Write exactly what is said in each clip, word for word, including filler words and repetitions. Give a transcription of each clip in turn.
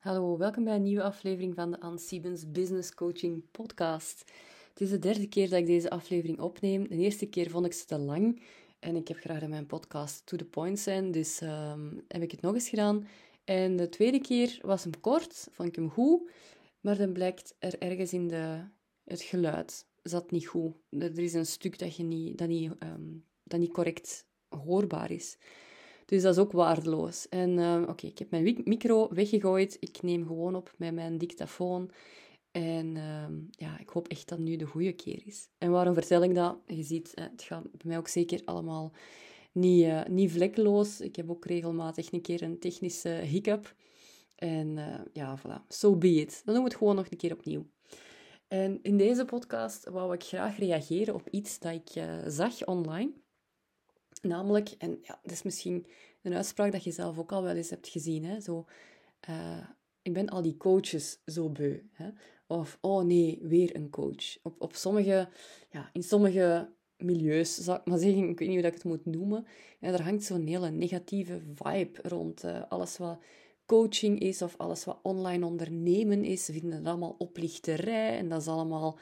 Hallo, welkom bij een nieuwe aflevering van de Anne Siebens Business Coaching Podcast. Het is de derde keer dat ik deze aflevering opneem. De eerste keer vond ik ze te lang en ik heb graag dat mijn podcast to the point zijn, dus um, heb ik het nog eens gedaan. En de tweede keer was hem kort, vond ik hem goed, maar dan blijkt er ergens in de, het geluid zat niet goed. Er is een stuk dat, je niet, dat, niet, um, dat niet correct hoorbaar is. Dus dat is ook waardeloos. En uh, oké, okay, ik heb mijn micro weggegooid. Ik neem gewoon op met mijn dictafoon. En uh, ja, ik hoop echt dat nu de goede keer is. En waarom vertel ik dat? Je ziet, het gaat bij mij ook zeker allemaal niet, uh, niet vlekkeloos. Ik heb ook regelmatig een keer een technische hiccup. En uh, ja, voilà, so be it. Dan doen we het gewoon nog een keer opnieuw. En in deze podcast wou ik graag reageren op iets dat ik uh, zag online. Namelijk, en ja, dat is misschien een uitspraak dat je zelf ook al wel eens hebt gezien, hè? Zo, uh, ik ben al die coaches zo beu. Hè? Of, oh nee, weer een coach. Op, op sommige, ja, in sommige milieus, zou ik maar zeggen, ik weet niet hoe ik het moet noemen, en er hangt zo'n hele negatieve vibe rond uh, alles wat coaching is, of alles wat online ondernemen is. Ze vinden het allemaal oplichterij, en dat is allemaal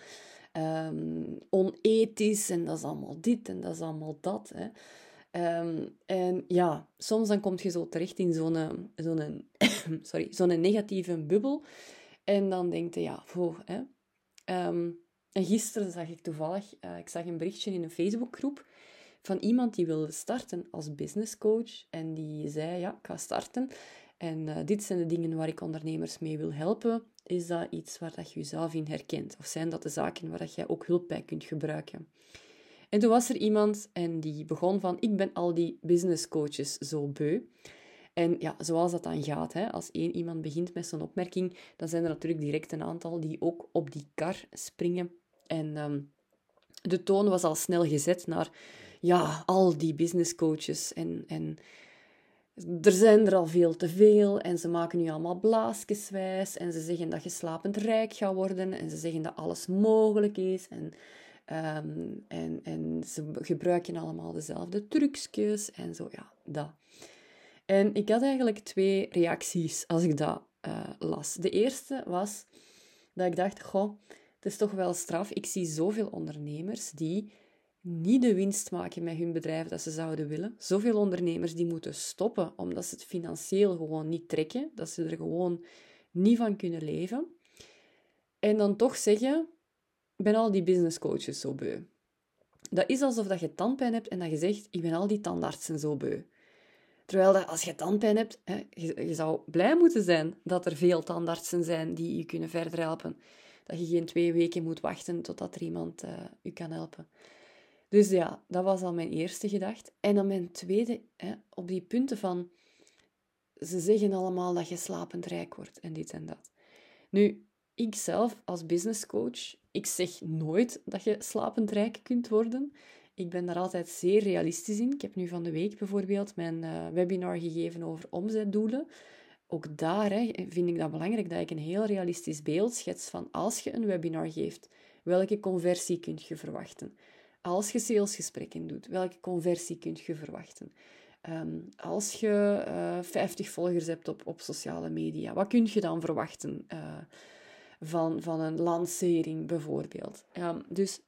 um, onethisch, en dat is allemaal dit, en dat is allemaal dat, hè. Um, en ja, soms dan kom je zo terecht in zo'n, zo'n, sorry, zo'n negatieve bubbel. En dan denk je, ja, oh, hè. Um, en gisteren zag ik toevallig, uh, ik zag een berichtje in een Facebookgroep van iemand die wilde starten als businesscoach. En die zei, ja, ik ga starten. En uh, dit zijn de dingen waar ik ondernemers mee wil helpen. Is dat iets waar dat je jezelf in herkent? Of zijn dat de zaken waar dat jij ook hulp bij kunt gebruiken? En toen was er iemand en die begon van, ik ben al die business coaches zo beu. En ja, zoals dat dan gaat, hè, als één iemand begint met zo'n opmerking, dan zijn er natuurlijk direct een aantal die ook op die kar springen. En um, de toon was al snel gezet naar, ja, al die business coaches. En, en er zijn er al veel te veel en ze maken nu allemaal blaasjeswijs. En ze zeggen dat je slapend rijk gaat worden. En ze zeggen dat alles mogelijk is. En... Um, en, en ze gebruiken allemaal dezelfde trucjes en zo, ja, dat. En ik had eigenlijk twee reacties als ik dat uh, las. De eerste was dat ik dacht, goh, het is toch wel straf. Ik zie zoveel ondernemers die niet de winst maken met hun bedrijf dat ze zouden willen. Zoveel ondernemers die moeten stoppen omdat ze het financieel gewoon niet trekken. Dat ze er gewoon niet van kunnen leven. En dan toch zeggen... Ik ben al die business coaches zo beu. Dat is alsof dat je tandpijn hebt en dat je zegt, ik ben al die tandartsen zo beu. Terwijl dat, als je tandpijn hebt, hè, je, je zou blij moeten zijn dat er veel tandartsen zijn die je kunnen verder helpen. Dat je geen twee weken moet wachten totdat er iemand uh, je kan helpen. Dus ja, dat was al mijn eerste gedachte. En dan mijn tweede, hè, op die punten van... Ze zeggen allemaal dat je slapend rijk wordt en dit en dat. Nu... Ik zelf als businesscoach, ik zeg nooit dat je slapend rijk kunt worden. Ik ben daar altijd zeer realistisch in. Ik heb nu van de week bijvoorbeeld mijn uh, webinar gegeven over omzetdoelen. Ook daar hè, vind ik dat belangrijk dat ik een heel realistisch beeld schets van als je een webinar geeft, welke conversie kun je verwachten? Als je salesgesprekken doet, welke conversie kun je verwachten? Um, als je uh, vijftig volgers hebt op, op sociale media, wat kun je dan verwachten? Uh, Van, van een lancering bijvoorbeeld. Ja, dus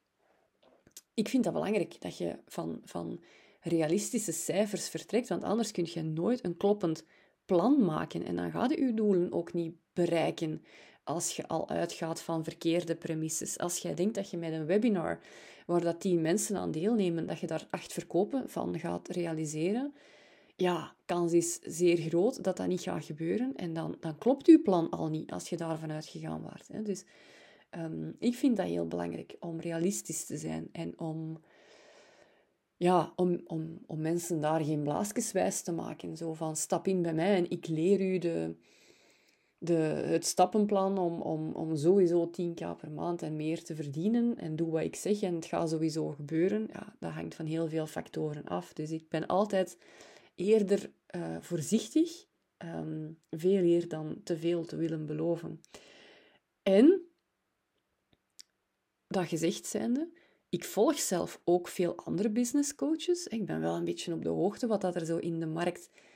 ik vind dat belangrijk dat je van, van realistische cijfers vertrekt, want anders kun je nooit een kloppend plan maken en dan ga je je doelen ook niet bereiken als je al uitgaat van verkeerde premisses. Als jij denkt dat je met een webinar waar dat tien mensen aan deelnemen, dat je daar acht verkopen van gaat realiseren, ja, kans is zeer groot dat dat niet gaat gebeuren. En dan, dan klopt uw plan al niet als je daarvan uitgegaan waart. Hè. Dus um, ik vind dat heel belangrijk om realistisch te zijn. En om, ja, om, om, om mensen daar geen blaasjeswijs te maken. Zo van, stap in bij mij en ik leer u de, de, het stappenplan om, om, om sowieso tien k per maand en meer te verdienen. En doe wat ik zeg en het gaat sowieso gebeuren. Ja, dat hangt van heel veel factoren af. Dus ik ben altijd... eerder uh, voorzichtig, um, veel eer dan te veel te willen beloven. En, dat gezegd zijnde, ik volg zelf ook veel andere business coaches. Ik ben wel een beetje op de hoogte wat dat er zo in de markt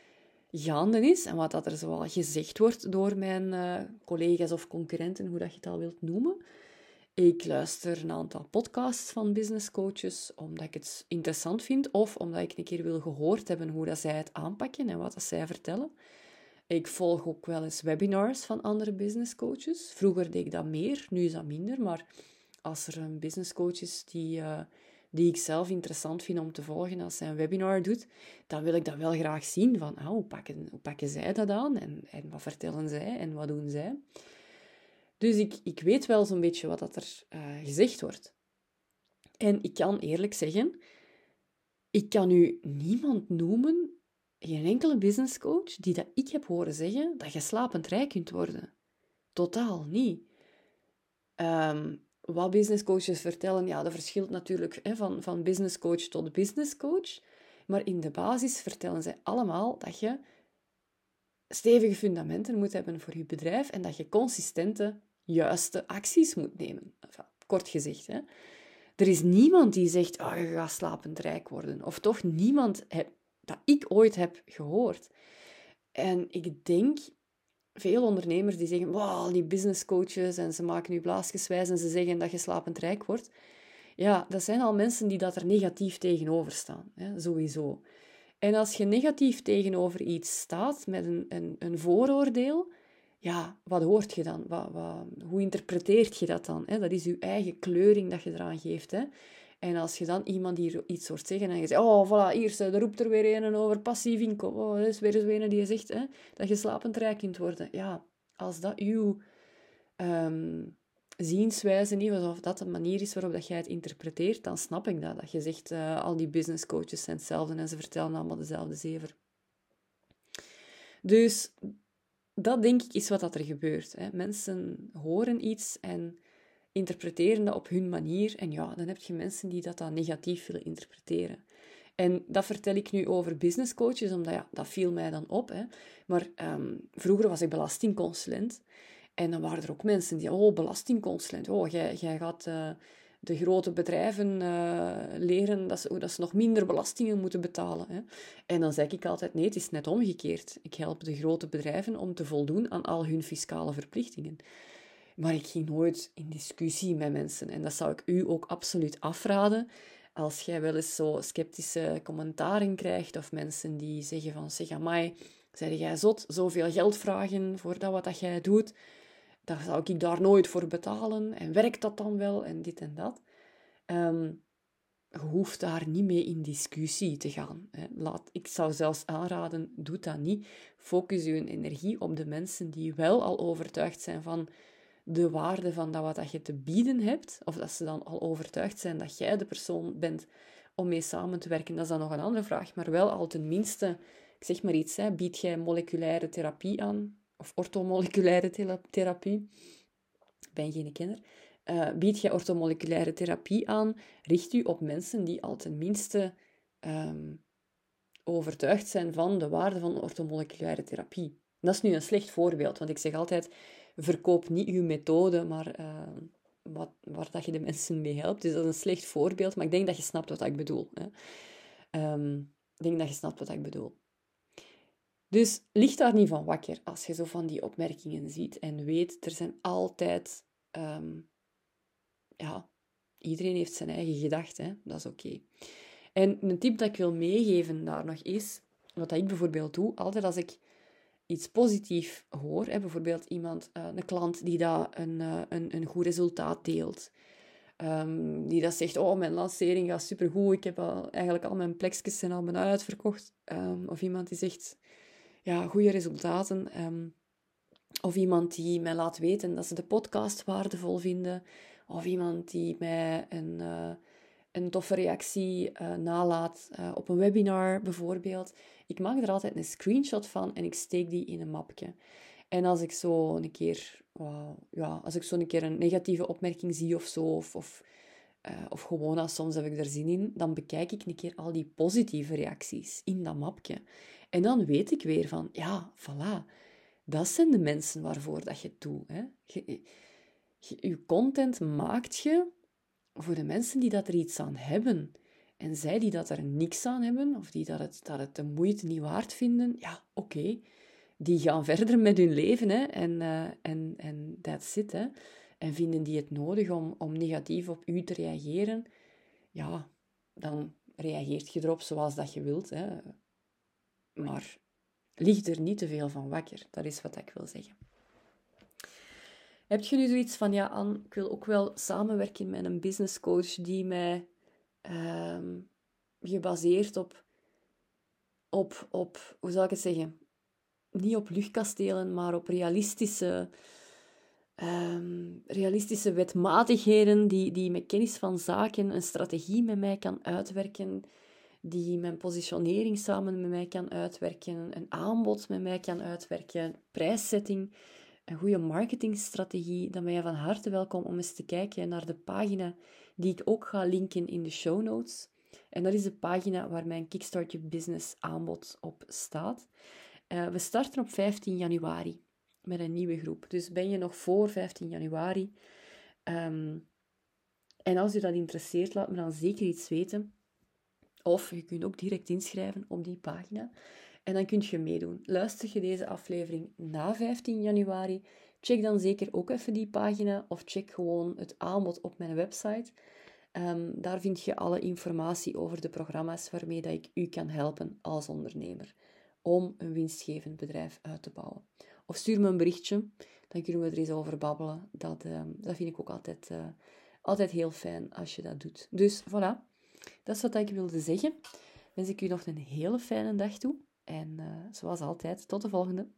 gaande is en wat dat er zoal gezegd wordt door mijn uh, collega's of concurrenten, hoe dat je het al wilt noemen. Ik luister een aantal podcasts van business coaches omdat ik het interessant vind of omdat ik een keer wil gehoord hebben hoe dat zij het aanpakken en wat dat zij vertellen. Ik volg ook wel eens webinars van andere business coaches. Vroeger deed ik dat meer, nu is dat minder, maar als er een business coach is die, uh, die ik zelf interessant vind om te volgen als zij een webinar doet, dan wil ik dat wel graag zien van ah, hoe, pakken, hoe pakken zij dat aan en, en wat vertellen zij en wat doen zij. Dus ik, ik weet wel zo'n beetje wat dat er uh, gezegd wordt. En ik kan eerlijk zeggen, ik kan u niemand noemen, geen enkele business coach, die dat ik heb horen zeggen dat je slapend rijk kunt worden. Totaal niet. Um, wat business coaches vertellen, ja, dat verschilt natuurlijk hè, van, van business coach tot business coach. Maar in de basis vertellen zij allemaal dat je stevige fundamenten moet hebben voor je bedrijf en dat je consistente, juiste acties moet nemen. Enfin, kort gezegd, hè. Er is niemand die zegt, oh, je gaat slapend rijk worden. Of toch niemand heb, dat ik ooit heb gehoord. En ik denk, veel ondernemers die zeggen, wow, die business coaches en ze maken je blaasjeswijs en ze zeggen dat je slapend rijk wordt. Ja, dat zijn al mensen die dat er negatief tegenover staan. Hè, sowieso. En als je negatief tegenover iets staat met een, een, een vooroordeel, ja, wat hoort je dan? Wat, wat, hoe interpreteert je dat dan? Hè? Dat is je eigen kleuring dat je eraan geeft. Hè? En als je dan iemand die iets hoort zeggen en je zegt, oh, voilà, hier, er roept er weer een over passief inkomen. Oh, dat is weer zo een die je zegt hè, dat je slapend rijk kunt worden. Ja, als dat uw um, zienswijze niet was, of dat de manier is waarop dat jij het interpreteert, dan snap ik dat. Dat je zegt, uh, al die business coaches zijn hetzelfde en ze vertellen allemaal dezelfde zever. Dus dat denk ik is wat dat er gebeurt. Hè. Mensen horen iets en interpreteren dat op hun manier. En ja, dan heb je mensen die dat dan negatief willen interpreteren. En dat vertel ik nu over business coaches, omdat ja, dat viel mij dan op. Hè. Maar um, vroeger was ik belastingconsulent. En dan waren er ook mensen die, oh, belastingconsulent, oh, jij, jij gaat uh, de grote bedrijven uh, leren dat ze, dat ze nog minder belastingen moeten betalen. Hè. En dan zeg ik altijd, nee, het is net omgekeerd. Ik help de grote bedrijven om te voldoen aan al hun fiscale verplichtingen. Maar ik ging nooit in discussie met mensen. En dat zou ik u ook absoluut afraden. Als jij wel eens zo sceptische commentaren krijgt, of mensen die zeggen van, zeg, amai, zeg jij zot, zoveel geld vragen voor dat wat dat jij doet, dan zou ik daar nooit voor betalen. En werkt dat dan wel? En dit en dat. Um, je hoeft daar niet mee in discussie te gaan. Hè. Laat, ik zou zelfs aanraden, doe dat niet. Focus je energie op de mensen die wel al overtuigd zijn van de waarde van dat wat dat je te bieden hebt, of dat ze dan al overtuigd zijn dat jij de persoon bent om mee samen te werken. Dat is dan nog een andere vraag, maar wel al tenminste, ik zeg maar iets, hè, bied jij moleculaire therapie aan, of orthomoleculaire therapie, ik ben geen kenner, uh, bied jij orthomoleculaire therapie aan, richt u op mensen die al tenminste um, overtuigd zijn van de waarde van orthomoleculaire therapie. Dat is nu een slecht voorbeeld, want ik zeg altijd, verkoop niet uw methode, maar uh, wat, waar dat je de mensen mee helpt. Dus dat is een slecht voorbeeld, maar ik denk dat je snapt wat ik bedoel. Hè. Um, ik denk dat je snapt wat ik bedoel. Dus lig daar niet van wakker als je zo van die opmerkingen ziet en weet, er zijn altijd... Um, ja, iedereen heeft zijn eigen gedachten, dat is oké. Okay. En een tip dat ik wil meegeven daar nog is, wat ik bijvoorbeeld doe, altijd als ik iets positiefs hoor, hè, bijvoorbeeld iemand, uh, een klant die dat een, uh, een, een goed resultaat deelt, um, die dat zegt, oh, mijn lancering gaat supergoed, ik heb al, eigenlijk al mijn plekjes zijn al bijna uitverkocht, um, of iemand die zegt, ja, goede resultaten, um, of iemand die mij laat weten dat ze de podcast waardevol vinden, of iemand die mij een, uh, een toffe reactie uh, nalaat uh, op een webinar bijvoorbeeld. Ik maak er altijd een screenshot van en ik steek die in een mapje. En als ik zo een keer, wow, ja, als ik zo een keer een negatieve opmerking zie of zo, of, of, uh, of gewoon als soms heb ik er zin in, dan bekijk ik een keer al die positieve reacties in dat mapje. En dan weet ik weer van, ja, voilà, dat zijn de mensen waarvoor dat je het doet. Hè. Je, je, je content maakt je voor de mensen die dat er iets aan hebben. En zij die dat er niks aan hebben, of die dat het, dat het de moeite niet waard vinden, ja, oké. Okay. Die gaan verder met hun leven, hè. En, uh, en, en that's it, hè. En vinden die het nodig om, om negatief op u te reageren, ja, dan reageert je erop zoals dat je wilt, hè. Maar lig er niet te veel van wakker. Dat is wat ik wil zeggen. Heb je nu zoiets van, ja, Anne, ik wil ook wel samenwerken met een business coach die mij uh, gebaseerd op, op, op, hoe zal ik het zeggen, niet op luchtkastelen, maar op realistische, um, realistische wetmatigheden, die, die met kennis van zaken een strategie met mij kan uitwerken, die mijn positionering samen met mij kan uitwerken, een aanbod met mij kan uitwerken, prijszetting, een goede marketingstrategie, dan ben je van harte welkom om eens te kijken naar de pagina die ik ook ga linken in de show notes. En dat is de pagina waar mijn Kickstart Your Business aanbod op staat. Uh, we starten op vijftien januari met een nieuwe groep. Dus ben je nog voor vijftien januari. Um, en als je dat interesseert, laat me dan zeker iets weten. Of je kunt ook direct inschrijven op die pagina. En dan kun je meedoen. Luister je deze aflevering na vijftien januari, check dan zeker ook even die pagina of check gewoon het aanbod op mijn website. Um, daar vind je alle informatie over de programma's waarmee dat ik u kan helpen als ondernemer om een winstgevend bedrijf uit te bouwen. Of stuur me een berichtje, dan kunnen we er eens over babbelen. Dat, um, dat vind ik ook altijd, uh, altijd heel fijn als je dat doet. Dus voilà, dat is wat ik wilde zeggen. Wens ik u nog een hele fijne dag toe. En uh, zoals altijd, tot de volgende.